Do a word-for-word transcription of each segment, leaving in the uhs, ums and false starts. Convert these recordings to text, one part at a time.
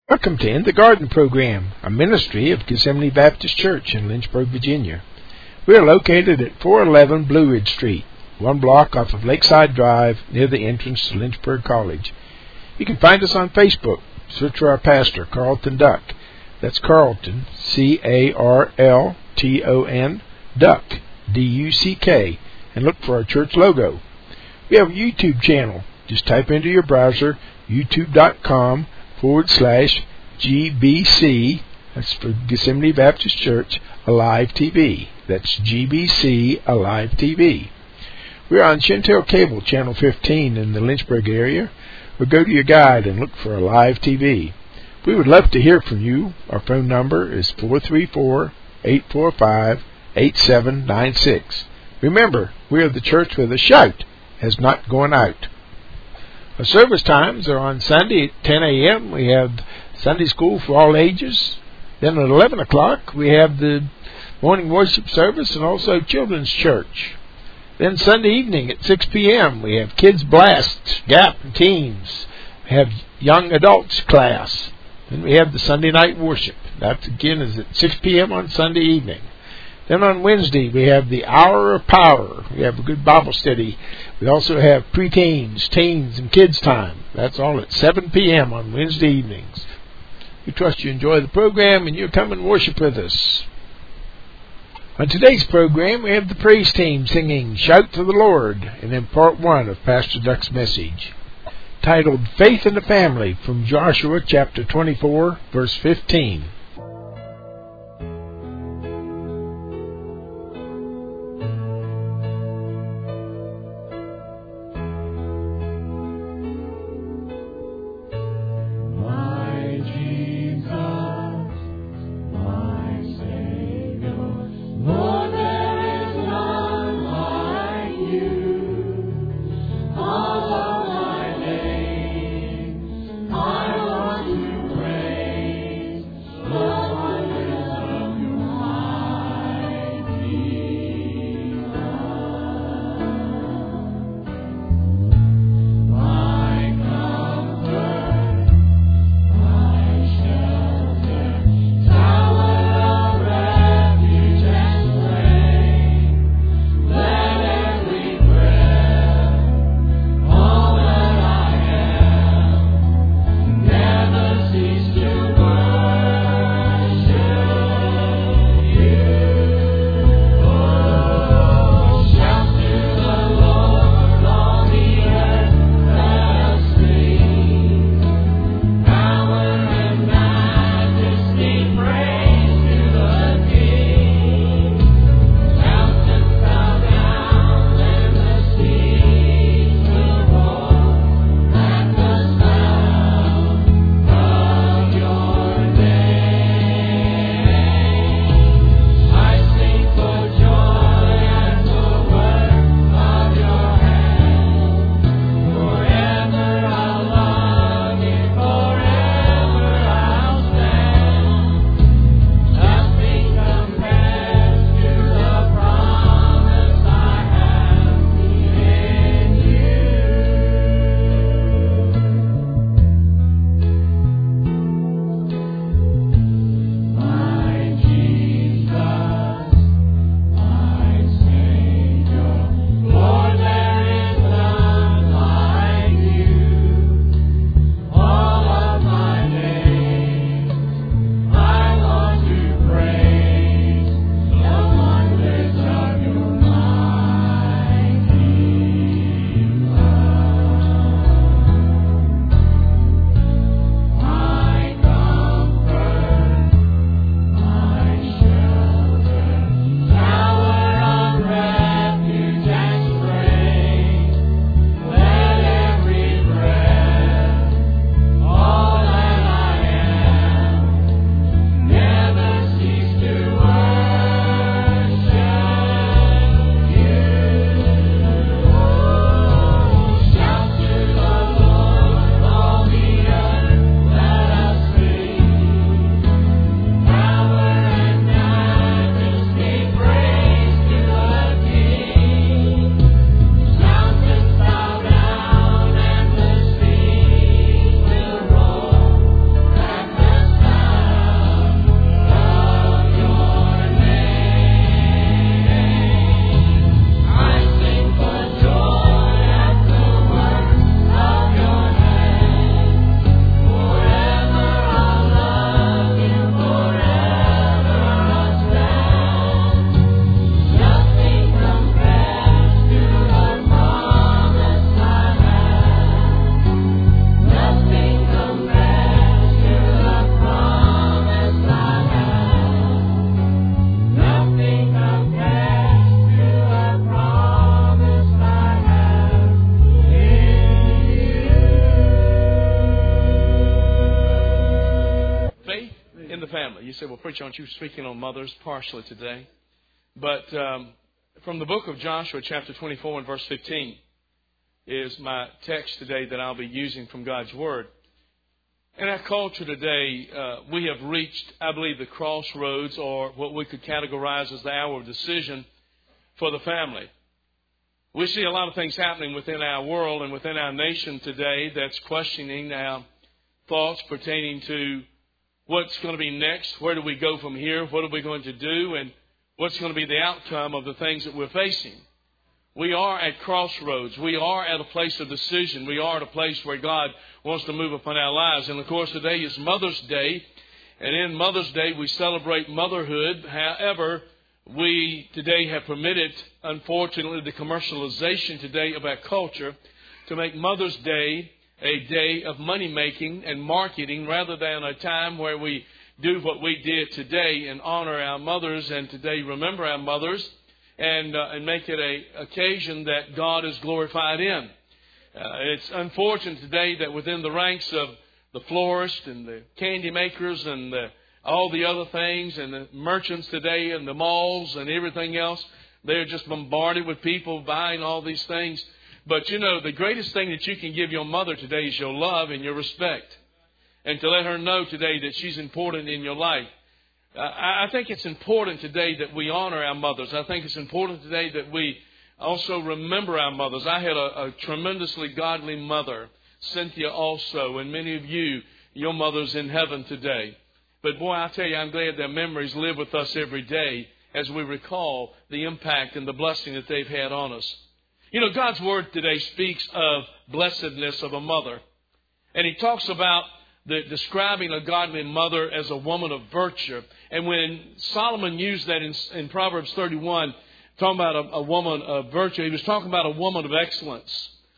Welcome to In the Garden Program, a ministry of Gethsemane Baptist Church in Lynchburg, Virginia. We are located at four eleven Blue Ridge Street, one block off of Lakeside Drive, near the entrance to Lynchburg College. You can find us on Facebook. Search for our pastor, Carlton Duck. That's Carlton, C A R L T O N, Duck, D U C K, and look for our church logo. We have a YouTube channel. Just type into your browser, youtube.com forward slash GBC, that's for Gethsemane Baptist Church, Alive T V. That's G B C Alive T V. We're on Chantel Cable, Channel fifteen in the Lynchburg area, or go to your guide and look for Alive T V. We would love to hear from you. Our phone number is four three four, eight four five, eight seven nine six. Remember, we are the church where the shout has not gone out. Our service times are on Sunday at ten a.m. We have Sunday school for all ages. Then at eleven o'clock we have the morning worship service and also children's church. Then Sunday evening at six p.m. we have Kids Blast, Gap, and Teens. We have Young Adults class. Then we have the Sunday night worship. That again is at six p.m. on Sunday evening. Then on Wednesday, we have the Hour of Power. We have a good Bible study. We also have preteens, teens, and kids time. That's all at seven p.m. on Wednesday evenings. We trust you enjoy the program and you'll come and worship with us. On today's program, we have the praise team singing Shout to the Lord, and in part one of Pastor Duck's message, titled Faith in the Family, from Joshua chapter twenty-four, verse fifteen. the family. You say, well, preacher, aren't you speaking on mothers partially today? But um, from the book of Joshua, chapter twenty-four and verse fifteen, is my text today that I'll be using from God's Word. In our culture today, uh, we have reached, I believe, the crossroads, or what we could categorize as the hour of decision for the family. We see a lot of things happening within our world and within our nation today that's questioning our thoughts pertaining to what's going to be next, where do we go from here, what are we going to do, and what's going to be the outcome of the things that we're facing. We are at crossroads. We are at a place of decision. We are at a place where God wants to move upon our lives. And, of course, today is Mother's Day. And in Mother's Day, we celebrate motherhood. However, we today have permitted, unfortunately, the commercialization today of our culture to make Mother's Day a day of money-making and marketing rather than a time where we do what we did today and honor our mothers and today remember our mothers. And, uh, and make it a occasion that God is glorified in. Uh, it's unfortunate today that within the ranks of the florists and the candy makers and the, all the other things and the merchants today and the malls and everything else, they're just bombarded with people buying all these things. But you know, the greatest thing that you can give your mother today is your love and your respect. And to let her know today that she's important in your life. Uh, I think it's important today that we honor our mothers. I think it's important today that we also remember our mothers. I had a, a tremendously godly mother, Cynthia also, and many of you, your mother's in heaven today. But boy, I tell you, I'm glad their memories live with us every day as we recall the impact and the blessing that they've had on us. You know, God's Word today speaks of blessedness of a mother. And He talks about The, describing a godly mother as a woman of virtue. And when Solomon used that in, in Proverbs thirty-one, talking about a, a woman of virtue, he was talking about a woman of excellence.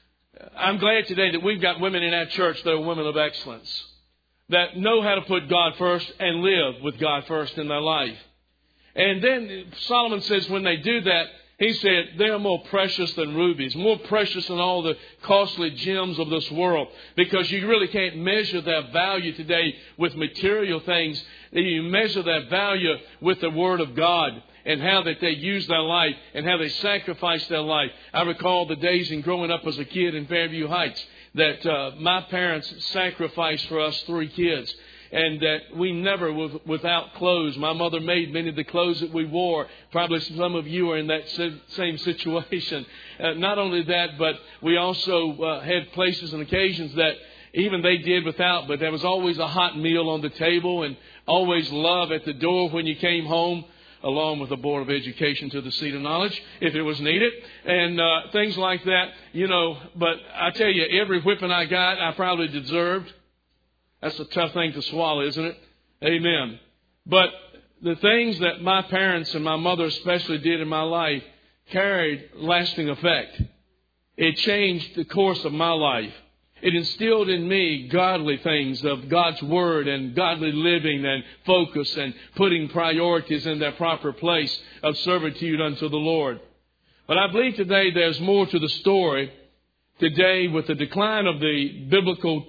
I'm glad today that we've got women in our church that are women of excellence, that know how to put God first and live with God first in their life. And then Solomon says when they do that, he said, they are more precious than rubies, more precious than all the costly gems of this world, because you really can't measure their value today with material things. You measure their value with the Word of God and how that they use their life and how they sacrifice their life. I recall the days in growing up as a kid in Fairview Heights that uh, my parents sacrificed for us three kids. And that we never were without clothes. My mother made many of the clothes that we wore. Probably some of you are in that same situation. Uh, not only that, but we also uh, had places and occasions that even they did without. But there was always a hot meal on the table and always love at the door when you came home, along with the Board of Education to the seat of knowledge, if it was needed, and uh, things like that. You know, but I tell you, every whipping I got, I probably deserved. That's a tough thing to swallow, isn't it? Amen. But the things that my parents and my mother especially did in my life carried lasting effect. It changed the course of my life. It instilled in me godly things of God's Word and godly living and focus and putting priorities in their proper place of servitude unto the Lord. But I believe today there's more to the story. Today, with the decline of the biblical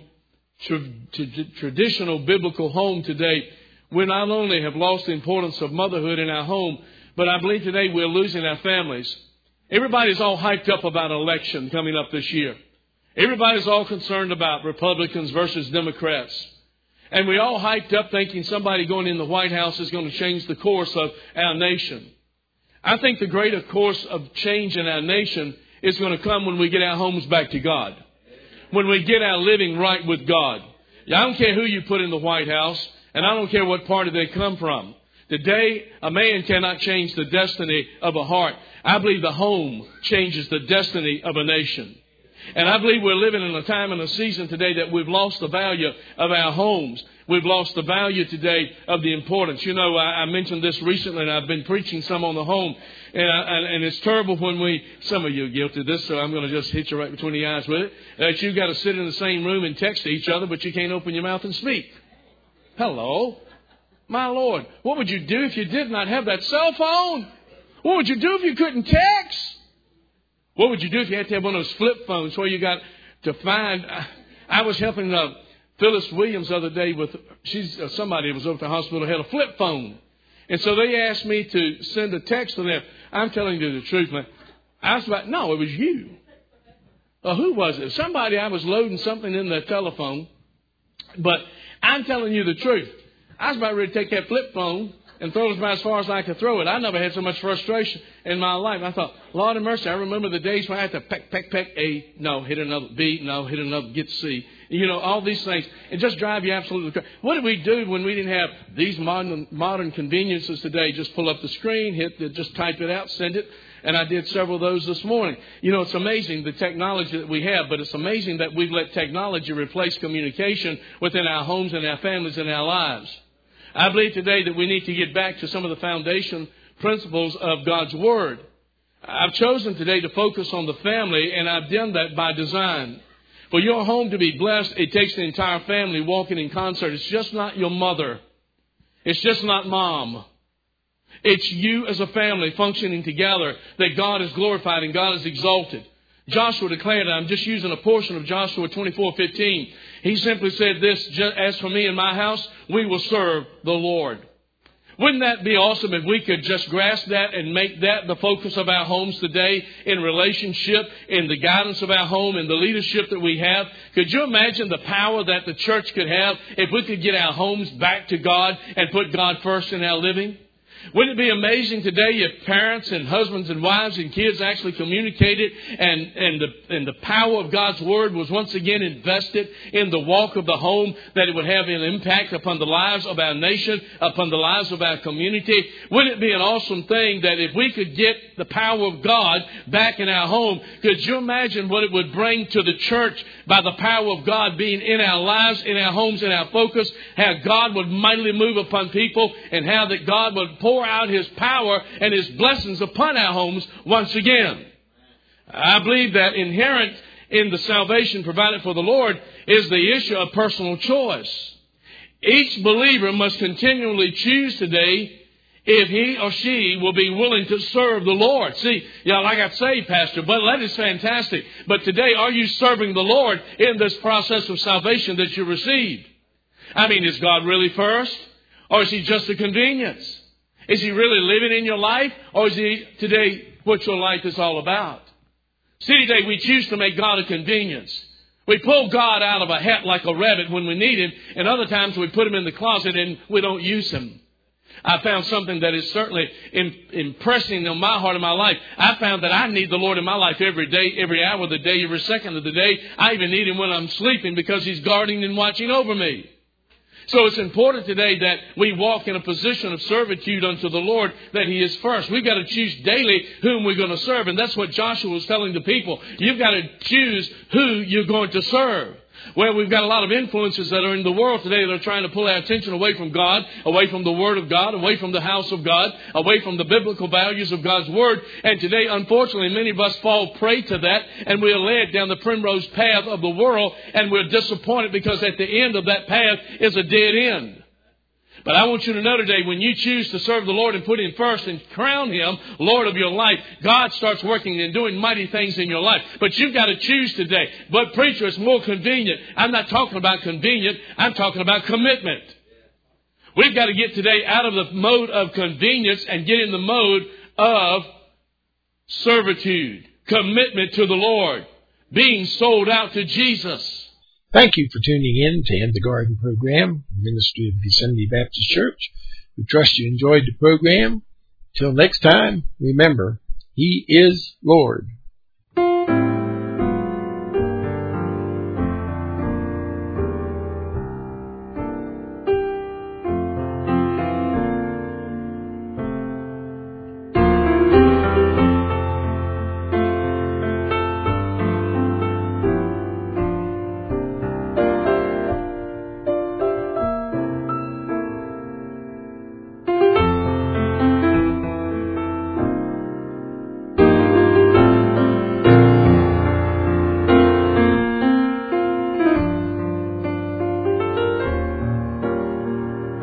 traditional biblical home today, we not only have lost the importance of motherhood in our home, but I believe today we're losing our families. Everybody's all hyped up about an election coming up this year. Everybody's all concerned about Republicans versus Democrats. And we all hyped up thinking somebody going in the White House is going to change the course of our nation. I think the greater course of change in our nation is going to come when we get our homes back to God. When we get our living right with God. I don't care who you put in the White House, and I don't care what party they come from. Today, a man cannot change the destiny of a heart. I believe the home changes the destiny of a nation. And I believe we're living in a time and a season today that we've lost the value of our homes. We've lost the value today of the importance. You know, I, I mentioned this recently, and I've been preaching some on the home. And, I, and, and it's terrible when we, some of you are guilty of this, so I'm going to just hit you right between the eyes with it, that you've got to sit in the same room and text to each other, but you can't open your mouth and speak. Hello? My Lord, what would you do if you did not have that cell phone? What would you do if you couldn't text? What would you do if you had to have one of those flip phones where you got to find... I was helping uh, Phyllis Williams the other day with she's uh, somebody was over at the hospital had a flip phone. And so they asked me to send a text to them. I'm telling you the truth, man. I was about, no, it was you. Uh, who was it? Somebody, I was loading something in the telephone. But I'm telling you the truth. I was about ready to take that flip phone and throw it about as far as I could throw it. I never had so much frustration in my life. I thought, Lord have mercy, I remember the days when I had to peck, peck, peck, A, no, hit another, B, no, hit another, get C. You know, all these things. It just drive you absolutely crazy. What did we do when we didn't have these modern modern conveniences today? Just pull up the screen, hit the, just type it out, send it. And I did several of those this morning. You know, it's amazing the technology that we have, but it's amazing that we've let technology replace communication within our homes and our families and our lives. I believe today that we need to get back to some of the foundation principles of God's Word. I've chosen today to focus on the family, and I've done that by design. For your home to be blessed, it takes the entire family walking in concert. It's just not your mother. It's just not mom. It's you as a family functioning together that God is glorified and God is exalted. Joshua declared, I'm just using a portion of Joshua twenty-four fifteen. He simply said this, as for me and my house, we will serve the Lord. Wouldn't that be awesome if we could just grasp that and make that the focus of our homes today in relationship, in the guidance of our home, in the leadership that we have? Could you imagine the power that the church could have if we could get our homes back to God and put God first in our living? Wouldn't it be amazing today if parents and husbands and wives and kids actually communicated and, and, the, and the power of God's Word was once again invested in the walk of the home, that it would have an impact upon the lives of our nation, upon the lives of our community? Wouldn't it be an awesome thing that if we could get the power of God back in our home, could you imagine what it would bring to the church by the power of God being in our lives, in our homes, in our focus, how God would mightily move upon people and how that God would pour out His power and His blessings upon our homes once again. I believe that inherent in the salvation provided for the Lord is the issue of personal choice. Each believer must continually choose today if he or she will be willing to serve the Lord. See, yeah, like I say, Pastor, but that is fantastic. But today, are you serving the Lord in this process of salvation that you received? I mean, is God really first? Or is He just a convenience? Is He really living in your life? Or is He today what your life is all about? See, today we choose to make God a convenience. We pull God out of a hat like a rabbit when we need Him. And other times we put Him in the closet and we don't use Him. I found something that is certainly impressing on my heart and my life. I found that I need the Lord in my life every day, every hour of the day, every second of the day. I even need Him when I'm sleeping because He's guarding and watching over me. So it's important today that we walk in a position of servitude unto the Lord, that He is first. We've got to choose daily whom we're going to serve. And that's what Joshua was telling the people. You've got to choose who you're going to serve. Well, we've got a lot of influences that are in the world today that are trying to pull our attention away from God, away from the Word of God, away from the house of God, away from the biblical values of God's Word. And today, unfortunately, many of us fall prey to that, and we're led down the primrose path of the world, and we're disappointed because at the end of that path is a dead end. But I want you to know today, when you choose to serve the Lord and put Him first and crown Him Lord of your life, God starts working and doing mighty things in your life. But you've got to choose today. But preacher, it's more convenient. I'm not talking about convenient. I'm talking about commitment. We've got to get today out of the mode of convenience and get in the mode of servitude, commitment to the Lord, being sold out to Jesus. Thank you for tuning in to In the Garden program, Ministry of Gethsemane Baptist Church. We trust you enjoyed the program. Till next time, remember, He is Lord.